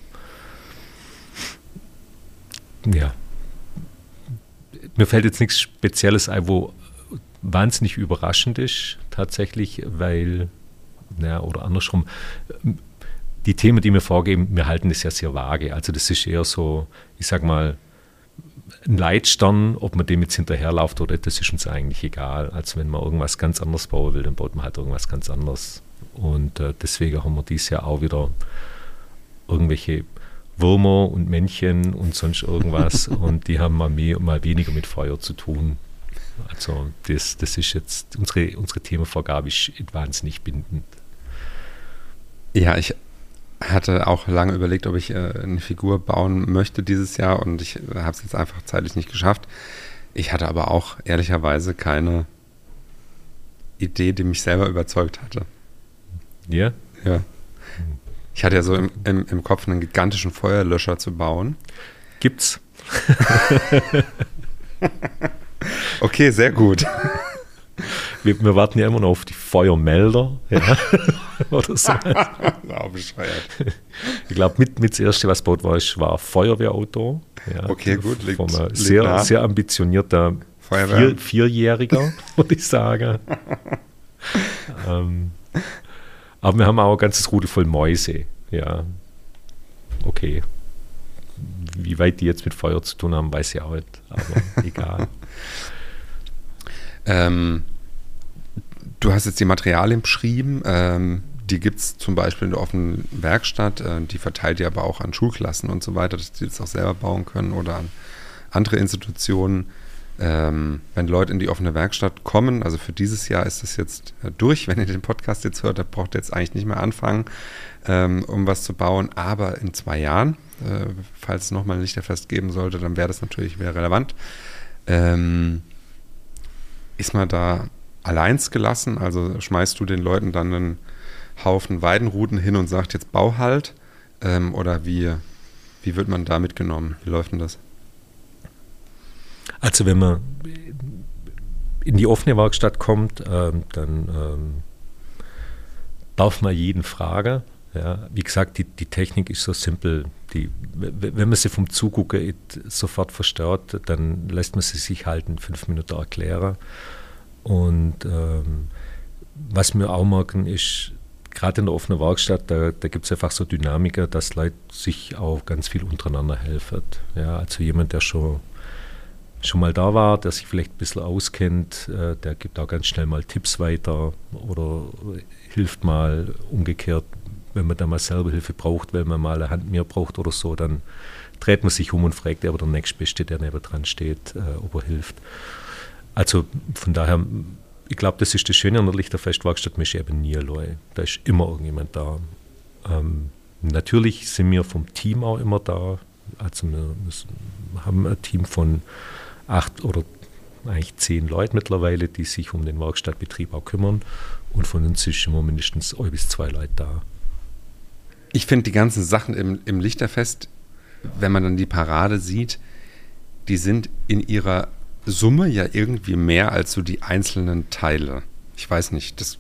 ja. Mir fällt jetzt nichts Spezielles ein, wo wahnsinnig überraschend ist, tatsächlich, weil, naja, oder andersrum, die Themen, die wir vorgeben, wir halten das ja sehr vage. Also das ist eher so, ich sag mal, ein Leitstern, ob man dem jetzt hinterherläuft oder nicht, das ist uns eigentlich egal. Also wenn man irgendwas ganz anderes bauen will, dann baut man halt irgendwas ganz anderes. Und äh, deswegen haben wir dieses Jahr auch wieder irgendwelche Würmer und Männchen und sonst irgendwas und die haben mal mehr und mal weniger mit Feuer zu tun. Also das, das ist jetzt, unsere, unsere Themenvorgabe ist wahnsinnig bindend. Ja, ich hatte auch lange überlegt, ob ich äh, eine Figur bauen möchte dieses Jahr und ich habe es jetzt einfach zeitlich nicht geschafft. Ich hatte aber auch ehrlicherweise keine Idee, die mich selber überzeugt hatte. Ja? Ja. Ich hatte ja so im, im, im Kopf einen gigantischen Feuerlöscher zu bauen. Gibt's. Okay, sehr gut. Wir, wir warten ja immer noch auf die Feuermelder. Ja. Oder so. Wow, bescheuert. Ich glaube, mit, mit das Erste, was gebaut war, war ein Feuerwehrauto. Ja. Okay, gut. Liegt, Von einem liegt sehr, nah. sehr ambitionierter Vier, Vierjähriger, würde ich sagen. ähm, aber wir haben auch ein ganzes Rudel voll Mäuse. Ja, okay. Wie weit die jetzt mit Feuer zu tun haben, weiß ich auch nicht. Aber egal. Ähm, du hast jetzt die Materialien beschrieben. Ähm, die gibt es zum Beispiel in der offenen Werkstatt. Äh, die verteilt ihr aber auch an Schulklassen und so weiter, dass die das auch selber bauen können oder an andere Institutionen. Ähm, wenn Leute in die offene Werkstatt kommen, also für dieses Jahr ist das jetzt äh, durch, wenn ihr den Podcast jetzt hört, da braucht ihr jetzt eigentlich nicht mehr anfangen, ähm, um was zu bauen, aber in zwei Jahren, äh, falls es nochmal ein Lichterfest geben sollte, dann wäre das natürlich wieder relevant. Ähm, ist man da alleins gelassen, also schmeißt du den Leuten dann einen Haufen Weidenruten hin und sagt, jetzt bau halt, ähm, oder wie, wie wird man da mitgenommen? Wie läuft denn das? Also wenn man in die offene Werkstatt kommt, ähm, dann ähm, darf man jeden fragen. Ja. Wie gesagt, die, die Technik ist so simpel. Die, wenn man sie vom Zugucken sofort verstaut, dann lässt man sie sich halt in fünf Minuten erklären. Und ähm, was wir auch merken ist, gerade in der offenen Werkstatt, da, da gibt es einfach so Dynamiker, dass Leute sich auch ganz viel untereinander helfen. Ja, also jemand, der schon schon mal da war, der sich vielleicht ein bisschen auskennt, äh, der gibt auch ganz schnell mal Tipps weiter oder hilft mal umgekehrt, wenn man da mal selber Hilfe braucht, weil man mal eine Hand mehr braucht oder so, dann dreht man sich um und fragt aber der Nächstbeste, der neben dran steht, äh, ob er hilft. Also von daher, ich glaube, das ist das Schöne an der Lichterfestwerkstatt, man ist eben nie allein. Da ist immer irgendjemand da. Ähm, natürlich sind wir vom Team auch immer da. Also wir, wir haben ein Team von acht oder eigentlich zehn Leute mittlerweile, die sich um den Werkstattbetrieb auch kümmern. Und von uns ist immer mindestens ein bis zwei Leute da. Ich finde die ganzen Sachen im, im Lichterfest, wenn man dann die Parade sieht, die sind in ihrer Summe ja irgendwie mehr als so die einzelnen Teile. Ich weiß nicht, das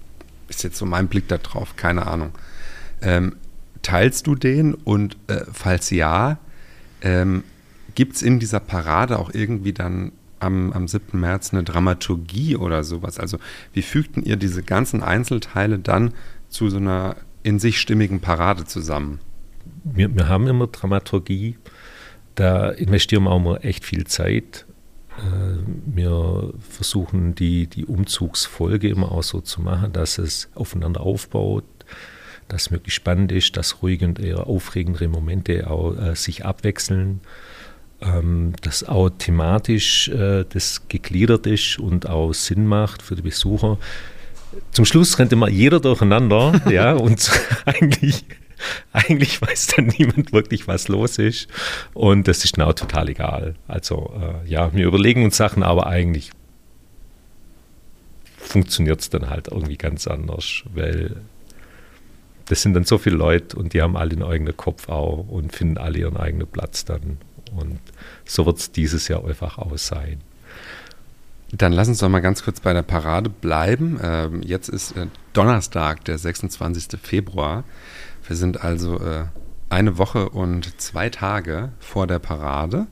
ist jetzt so mein Blick da drauf, keine Ahnung. Ähm, teilst du den und äh, falls ja, ähm, gibt es in dieser Parade auch irgendwie dann am, am siebten März eine Dramaturgie oder sowas? Also wie fügten ihr diese ganzen Einzelteile dann zu so einer in sich stimmigen Parade zusammen? Wir, wir haben immer Dramaturgie, da investieren wir auch immer echt viel Zeit. Äh, wir versuchen die, die Umzugsfolge immer auch so zu machen, dass es aufeinander aufbaut, dass es möglichst spannend ist, dass ruhige und eher aufregendere Momente auch äh, sich abwechseln. Ähm, dass auch thematisch äh, das gegliedert ist und auch Sinn macht für die Besucher. Zum Schluss rennt immer jeder durcheinander, ja, und eigentlich, eigentlich weiß dann niemand wirklich, was los ist. Und das ist dann auch total egal. Also, äh, ja, wir überlegen uns Sachen, aber eigentlich funktioniert es dann halt irgendwie ganz anders, weil das sind dann so viele Leute und die haben alle einen eigenen Kopf auch und finden alle ihren eigenen Platz dann. Und so wird es dieses Jahr einfach auch sein. Dann lass uns doch mal ganz kurz bei der Parade bleiben. Ähm, jetzt ist äh, Donnerstag, der sechsundzwanzigsten Februar. Wir sind also äh, eine Woche und zwei Tage vor der Parade.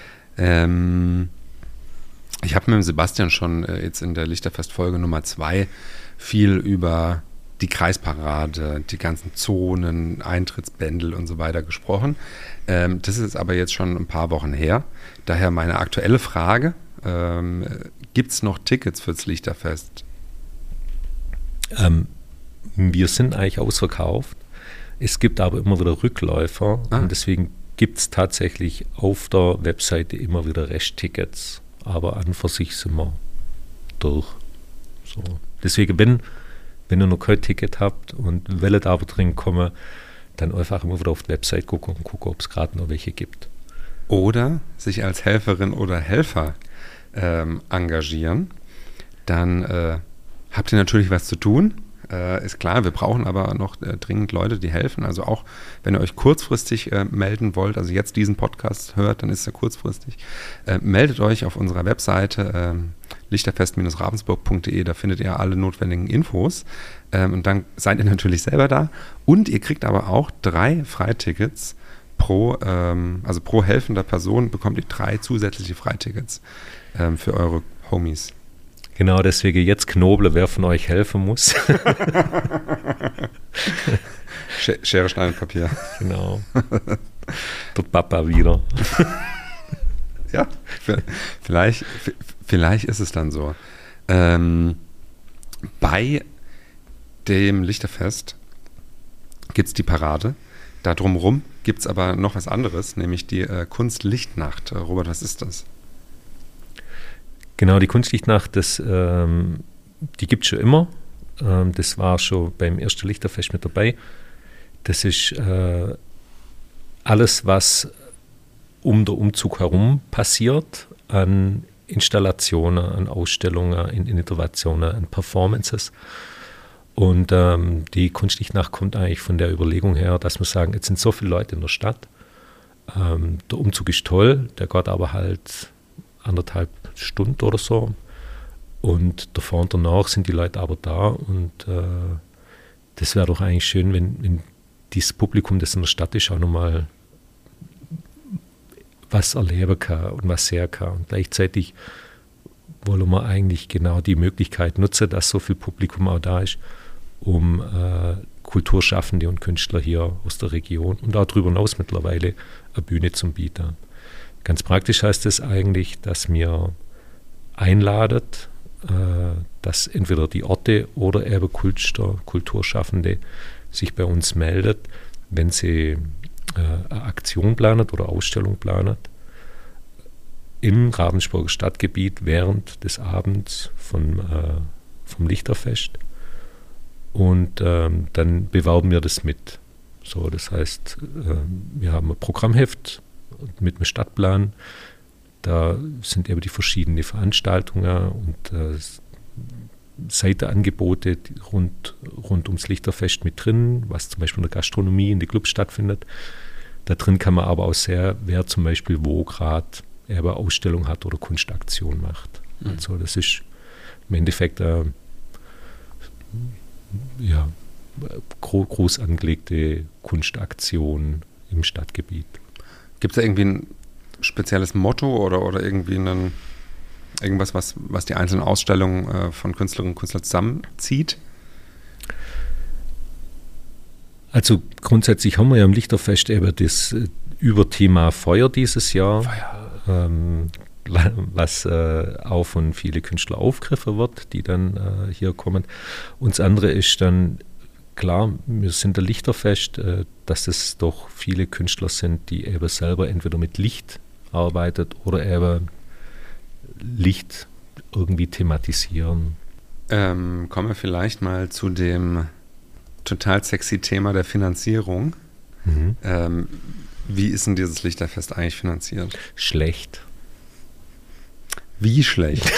Ähm, ich habe mit dem Sebastian schon äh, jetzt in der Lichterfest-Folge Nummer zwei viel über die Kreisparade, die ganzen Zonen, Eintrittsbändel und so weiter gesprochen. Ähm, das ist aber jetzt schon ein paar Wochen her. Daher meine aktuelle Frage, ähm, gibt es noch Tickets fürs Lichterfest? Ähm, wir sind eigentlich ausverkauft. Es gibt aber immer wieder Rückläufer ah. und deswegen gibt es tatsächlich auf der Webseite immer wieder Resttickets. Aber an und für sich sind wir durch. So. Deswegen, wenn Wenn ihr noch kein Ticket habt und wollt aber drin kommen, dann einfach immer wieder auf die Website gucken und gucken, ob es gerade noch welche gibt. Oder sich als Helferin oder Helfer ähm, engagieren. Dann äh, habt ihr natürlich was zu tun. Äh, ist klar, wir brauchen aber noch äh, dringend Leute, die helfen. Also auch, wenn ihr euch kurzfristig äh, melden wollt, also jetzt diesen Podcast hört, dann ist er kurzfristig. Äh, meldet euch auf unserer Webseite äh, lichterfest Bindestrich ravensburg Punkt de, da findet ihr alle notwendigen Infos. Ähm, und dann seid ihr natürlich selber da. Und ihr kriegt aber auch drei Freitickets pro, ähm, also pro helfender Person bekommt ihr drei zusätzliche Freitickets ähm, für eure Homies. Genau, deswegen jetzt knobeln, wer von euch helfen muss. Schere, Stein, Papier. Genau. Der Papa wieder. Ja, vielleicht, vielleicht ist es dann so. Ähm, bei dem Lichterfest gibt es die Parade. Da drumherum gibt es aber noch was anderes, nämlich die äh, Kunstlichtnacht. Robert, was ist das? Genau, die Kunstlichtnacht, das, ähm, die gibt es schon immer. Ähm, das war schon beim ersten Lichterfest mit dabei. Das ist äh, alles, was um den Umzug herum passiert, an Installationen, an Ausstellungen, in Innovationen, an Performances. Und ähm, die Kunstlichtnacht kommt eigentlich von der Überlegung her, dass wir sagen, jetzt sind so viele Leute in der Stadt. Ähm, der Umzug ist toll, der geht aber halt anderthalb Stunden oder so. Und davor und danach sind die Leute aber da. Und äh, das wäre doch eigentlich schön, wenn, wenn dieses Publikum, das in der Stadt ist, auch nochmal was erleben kann und was sehen kann. Und gleichzeitig wollen wir eigentlich genau die Möglichkeit nutzen, dass so viel Publikum auch da ist, um äh, Kulturschaffende und Künstler hier aus der Region und auch darüber hinaus mittlerweile eine Bühne zu bieten. Ganz praktisch heißt es eigentlich, dass mir einladet, äh, dass entweder die Orte oder eben Künstler, Kulturschaffende sich bei uns meldet, wenn sie äh, eine Aktion planen oder Ausstellung planen im Ravensburger Stadtgebiet während des Abends von, äh, vom Lichterfest. Und ähm, dann bewerben wir das mit. So, das heißt, äh, wir haben ein Programmheft mit einem Stadtplan. Da sind eben die verschiedenen Veranstaltungen und äh, Seitenangebote rund, rund ums Lichterfest mit drin, was zum Beispiel in der Gastronomie, in den Clubs stattfindet. Da drin kann man aber auch sehr, wer zum Beispiel wo gerade eine Ausstellung hat oder Kunstaktion macht. Mhm. Also das ist im Endeffekt äh, ja, gro- groß angelegte Kunstaktionen im Stadtgebiet. Gibt es da irgendwie ein spezielles Motto oder, oder irgendwie einen, irgendwas, was, was die einzelnen Ausstellungen äh, von Künstlerinnen und Künstlern zusammenzieht? Also grundsätzlich haben wir ja im Lichterfest eben das äh, Überthema Feuer dieses Jahr, Feuer. Ähm, was äh, auch von vielen Künstlern aufgegriffen wird, die dann äh, hier kommen. Und das andere ist dann, klar, wir sind der Lichterfest, äh, dass es doch viele Künstler sind, die eben selber entweder mit Licht arbeitet oder eben Licht irgendwie thematisieren. Ähm, kommen wir vielleicht mal zu dem total sexy Thema der Finanzierung. Mhm. Ähm, wie ist denn dieses Lichterfest eigentlich finanziert? Schlecht. Wie schlecht?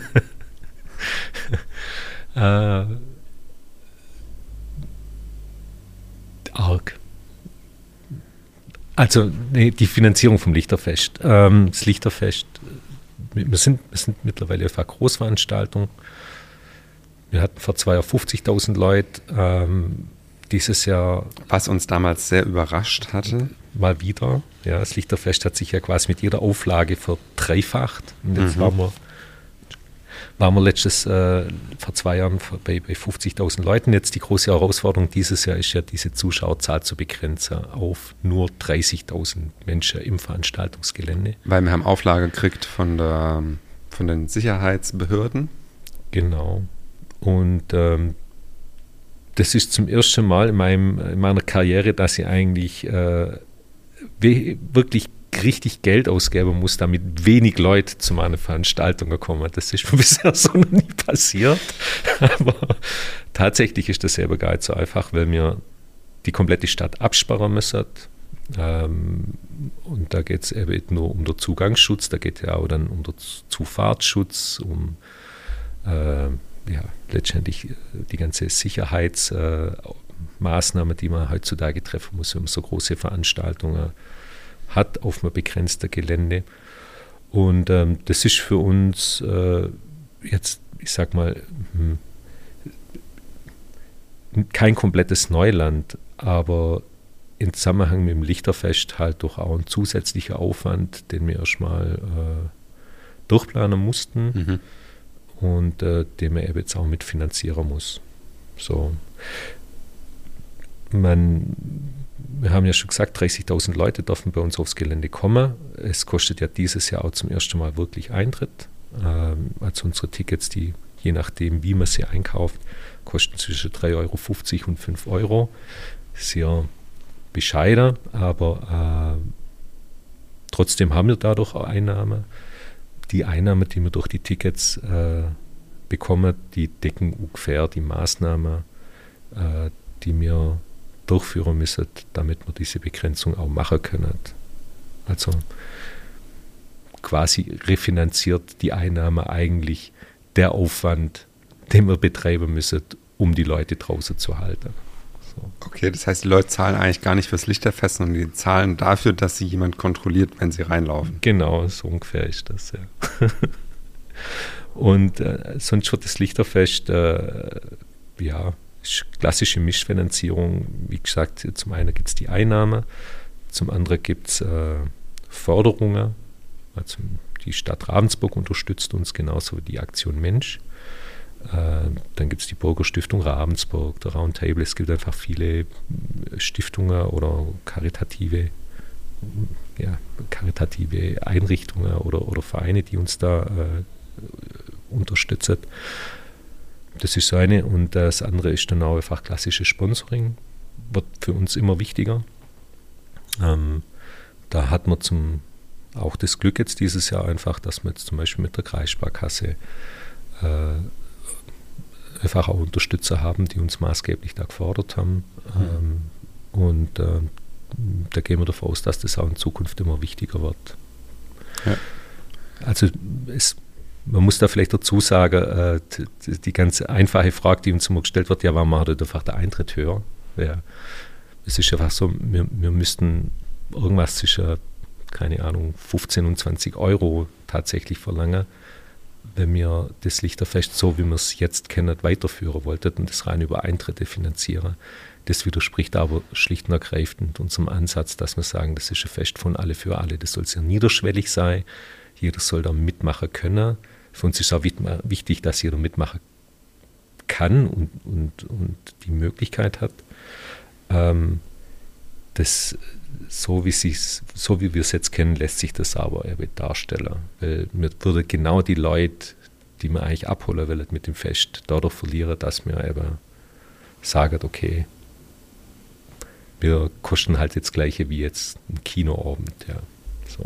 äh, arg. Also nee, die Finanzierung vom Lichterfest. Ähm, das Lichterfest, wir sind, wir sind mittlerweile eine Großveranstaltung. Wir hatten vor zwei Jahren fünfzigtausend Leute. Ähm, dieses Jahr... Was uns damals sehr überrascht hatte. Mal wieder. Ja, das Lichterfest hat sich ja quasi mit jeder Auflage verdreifacht. Und jetzt Mhm. waren wir, waren wir letztes, äh, vor zwei Jahren bei, bei fünfzigtausend Leuten. Jetzt die große Herausforderung dieses Jahr ist ja, diese Zuschauerzahl zu begrenzen auf nur dreißigtausend Menschen im Veranstaltungsgelände. Weil wir haben Auflage gekriegt von, der, von den Sicherheitsbehörden. Genau. Und ähm, das ist zum ersten Mal in, meinem, in meiner Karriere, dass ich eigentlich äh, we- wirklich richtig Geld ausgeben muss, damit wenig Leute zu meinen Veranstaltungen kommen. Das ist mir bisher so noch nie passiert. Aber tatsächlich ist das selber gar nicht so einfach, weil wir die komplette Stadt absperren müssen. Ähm, und da geht es eben nicht nur um den Zugangsschutz, da geht es ja auch dann um den Zufahrtsschutz, um äh, ja, letztendlich die ganze Sicherheitsmaßnahme, äh, die man heutzutage treffen muss, wenn man so große Veranstaltungen hat auf einem begrenzten Gelände. Und ähm, das ist für uns äh, jetzt, ich sag mal, hm, kein komplettes Neuland, aber im Zusammenhang mit dem Lichterfest halt doch auch ein zusätzlicher Aufwand, den wir erstmal äh, durchplanen mussten. Mhm. Und äh, den man eben jetzt auch mitfinanzieren muss. So. Man, wir haben ja schon gesagt, dreißigtausend Leute dürfen bei uns aufs Gelände kommen. Es kostet ja dieses Jahr auch zum ersten Mal wirklich Eintritt. Ähm, also unsere Tickets, die je nachdem, wie man sie einkauft, kosten zwischen drei Euro fünfzig und fünf Euro. Sehr bescheiden, aber äh, trotzdem haben wir dadurch auch Einnahmen. Die Einnahmen, die wir durch die Tickets äh, bekommen, die decken ungefähr die Maßnahmen, äh, die wir durchführen müssen, damit wir diese Begrenzung auch machen können. Also quasi refinanziert die Einnahme eigentlich der Aufwand, den wir betreiben müssen, um die Leute draußen zu halten. So. Okay, das heißt, die Leute zahlen eigentlich gar nicht fürs Lichterfest, sondern die zahlen dafür, dass sie jemand kontrolliert, wenn sie reinlaufen. Genau, so ungefähr ist das, ja. Und äh, sonst wird das Lichterfest, äh, ja, ist klassische Mischfinanzierung. Wie gesagt, zum einen gibt es die Einnahme, zum anderen gibt es äh, Förderungen. Also die Stadt Ravensburg unterstützt uns genauso wie die Aktion Mensch. Äh, dann gibt es die Bürgerstiftung Ravensburg, der Roundtable. Es gibt einfach viele Stiftungen oder karitative, ja, karitative Einrichtungen oder, oder Vereine, die uns da äh, unterstützen. Das ist so eine. Und das andere ist dann auch einfach klassisches Sponsoring. Wird für uns immer wichtiger. Ähm, da hat man zum, auch das Glück jetzt dieses Jahr einfach, dass wir jetzt zum Beispiel mit der Kreissparkasse äh, einfach auch Unterstützer haben, die uns maßgeblich da gefordert haben. Mhm. Ähm, und äh, da gehen wir davon aus, dass das auch in Zukunft immer wichtiger wird. Ja. Also es, man muss da vielleicht dazu sagen, äh, die, die ganz einfache Frage, die uns immer gestellt wird, ja, warum macht einfach der Eintritt höher? Ja, es ist einfach so, wir, wir müssten irgendwas zwischen, keine Ahnung, fünfzehn und zwanzig Euro tatsächlich verlangen, wenn wir das Lichterfest, so wie wir es jetzt kennen, weiterführen wollten und das rein über Eintritte finanzieren. Das widerspricht aber schlicht und ergreifend unserem Ansatz, dass wir sagen, das ist ein Fest von alle für alle. Das soll sehr niederschwellig sein. Jeder soll da mitmachen können. Für uns ist auch wichtig, dass jeder mitmachen kann und, und, und die Möglichkeit hat. Ähm, das, so, wie so wie wir es jetzt kennen, lässt sich das aber eben darstellen. Weil wir würden genau die Leute, die wir eigentlich abholen wollen mit dem Fest, dadurch verlieren, dass wir eben sagen, okay, wir kosten halt jetzt das Gleiche wie jetzt ein Kinoabend. Ja. So.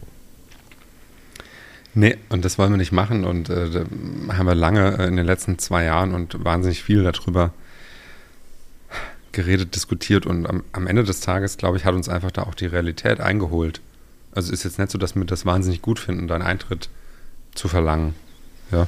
Nee, und das wollen wir nicht machen und äh, da haben wir lange äh, in den letzten zwei Jahren und wahnsinnig viel darüber geredet, diskutiert und am, am Ende des Tages, glaube ich, hat uns einfach da auch die Realität eingeholt. Also ist jetzt nicht so, dass wir das wahnsinnig gut finden, da einen Eintritt zu verlangen. Ja.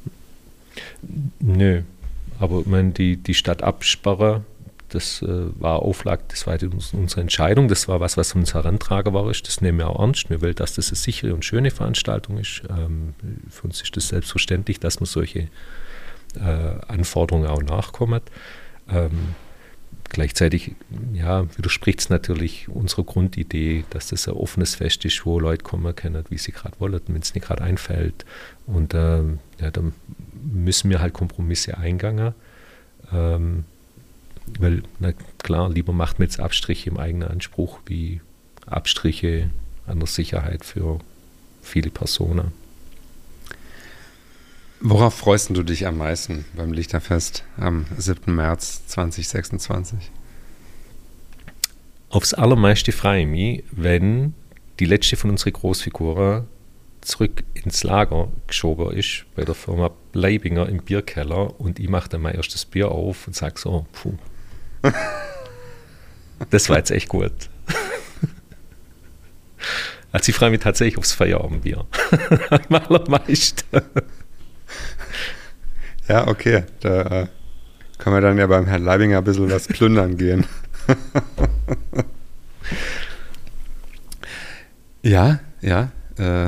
Nö, aber ich meine, die, die Stadtabsperre, das äh, war Auflage, das war die, unsere Entscheidung, das war was, was uns herantragen war. Das nehmen wir auch ernst. Wir wollen, dass das eine sichere und schöne Veranstaltung ist. Ähm, für uns ist das selbstverständlich, dass man solche äh, Anforderungen auch nachkommt. Ähm, Gleichzeitig ja, widerspricht es natürlich unserer Grundidee, dass das ein offenes Fest ist, wo Leute kommen können, wie sie gerade wollen, wenn es nicht gerade einfällt. Und ähm, ja, dann müssen wir halt Kompromisse eingehen. Ähm, weil, na klar, lieber macht man jetzt Abstriche im eigenen Anspruch, wie Abstriche an der Sicherheit für viele Personen. Worauf freust du dich am meisten beim Lichterfest am siebten März zweitausendsechsundzwanzig? Aufs allermeiste freue ich mich, wenn die letzte von unseren Großfiguren zurück ins Lager geschoben ist, bei der Firma Bleibinger im Bierkeller, und ich mache dann mein erstes Bier auf und sage so, puh, das war jetzt echt gut. Also ich freue mich tatsächlich aufs Feierabendbier. Am allermeisten. Ja, okay. Da äh, können wir dann ja beim Herrn Leibinger ein bisschen was plündern gehen. ja, ja. Äh,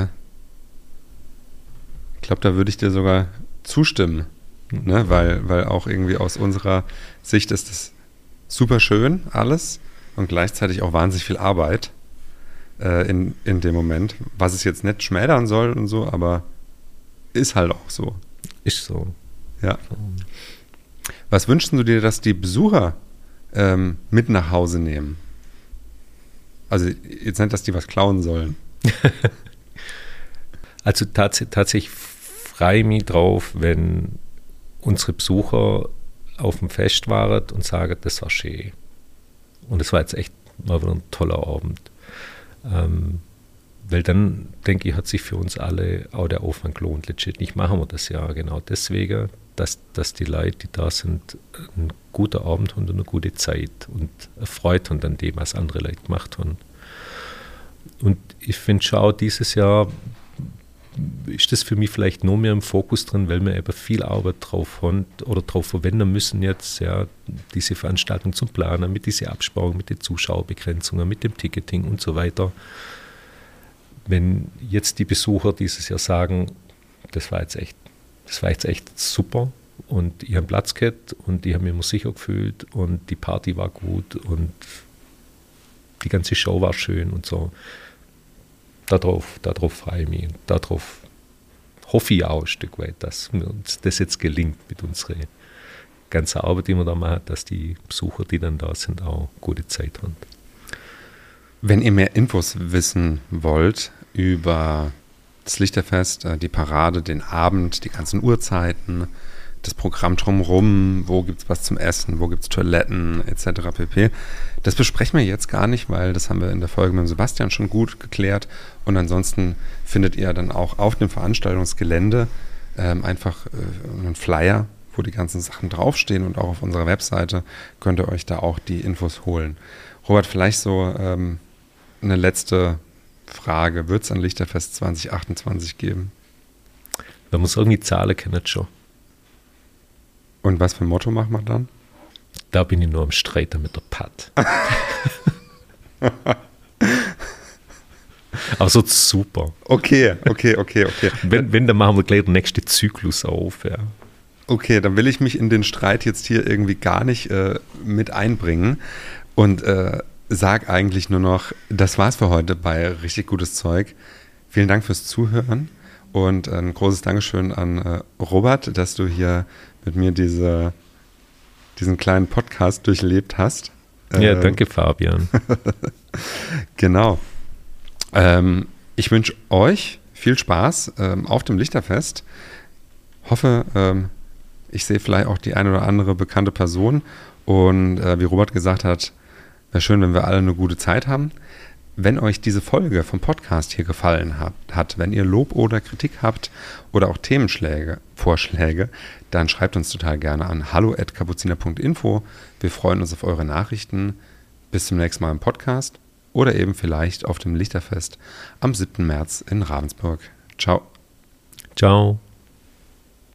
ich glaube, da würde ich dir sogar zustimmen. Ne? Weil, weil auch irgendwie aus unserer Sicht ist das super schön alles und gleichzeitig auch wahnsinnig viel Arbeit äh, in, in dem Moment. Was es jetzt nicht schmälern soll und so, aber ist halt auch so. Ist so. Ja. Was wünschst du dir, dass die Besucher ähm, mit nach Hause nehmen? Also jetzt nicht, dass die was klauen sollen. Also tats- tatsächlich freue ich mich drauf, wenn unsere Besucher auf dem Fest waren und sagen, das war schön. Und es war jetzt echt mal wieder ein toller Abend. Ähm, Weil dann, denke ich, hat sich für uns alle auch der Aufwand gelohnt. Letztendlich machen wir das ja genau deswegen, dass, dass die Leute, die da sind, einen guten Abend haben und eine gute Zeit und erfreut haben an dem, was andere Leute gemacht haben. Und ich finde schon auch dieses Jahr ist das für mich vielleicht noch mehr im Fokus drin, weil wir eben viel Arbeit drauf haben oder drauf verwenden müssen jetzt, ja, diese Veranstaltung zum Planen, mit dieser Absparung, mit den Zuschauerbegrenzungen, mit dem Ticketing und so weiter. Wenn jetzt die Besucher dieses Jahr sagen, das war jetzt echt, das war jetzt echt super und ich habe Platz gehabt und ich habe mich immer sicher gefühlt und die Party war gut und die ganze Show war schön und so. Darauf, darauf freue ich mich. Darauf hoffe ich auch ein Stück weit, dass mir uns das jetzt gelingt mit unserer ganzen Arbeit, die wir da machen, dass die Besucher, die dann da sind, auch gute Zeit haben. Wenn ihr mehr Infos wissen wollt über das Lichterfest, die Parade, den Abend, die ganzen Uhrzeiten, das Programm drumherum, wo gibt es was zum Essen, wo gibt es Toiletten et cetera pp. Das besprechen wir jetzt gar nicht, weil das haben wir in der Folge mit Sebastian schon gut geklärt. Und ansonsten findet ihr dann auch auf dem Veranstaltungsgelände ähm, einfach äh, einen Flyer, wo die ganzen Sachen draufstehen, und auch auf unserer Webseite könnt ihr euch da auch die Infos holen. Robert, vielleicht so ähm, eine letzte Frage. Wird es ein Lichterfest zwanzig achtundzwanzig geben? Wenn man es irgendwie zahlen kann, schon. Und was für ein Motto machen wir dann? Da bin ich nur am Streiten mit der Pat. Aber so super. Okay, okay, okay, okay. Wenn, wenn, dann machen wir gleich den nächsten Zyklus auf, ja. Okay, dann will ich mich in den Streit jetzt hier irgendwie gar nicht äh, mit einbringen und äh, sag eigentlich nur noch, das war's für heute bei Richtig Gutes Zeug. Vielen Dank fürs Zuhören und ein großes Dankeschön an äh, Robert, dass du hier mit mir diese, diesen kleinen Podcast durchlebt hast. Ja, ähm, danke Fabian. Genau. Ähm, ich wünsche euch viel Spaß ähm, auf dem Lichterfest. Hoffe, ähm, ich sehe vielleicht auch die eine oder andere bekannte Person und äh, wie Robert gesagt hat, wäre schön, wenn wir alle eine gute Zeit haben. Wenn euch diese Folge vom Podcast hier gefallen hat, hat, wenn ihr Lob oder Kritik habt oder auch Themenschläge, Vorschläge, dann schreibt uns total gerne an hallo at kapuziner punkt info. Wir freuen uns auf eure Nachrichten. Bis zum nächsten Mal im Podcast oder eben vielleicht auf dem Lichterfest am siebten März in Ravensburg. Ciao. Ciao.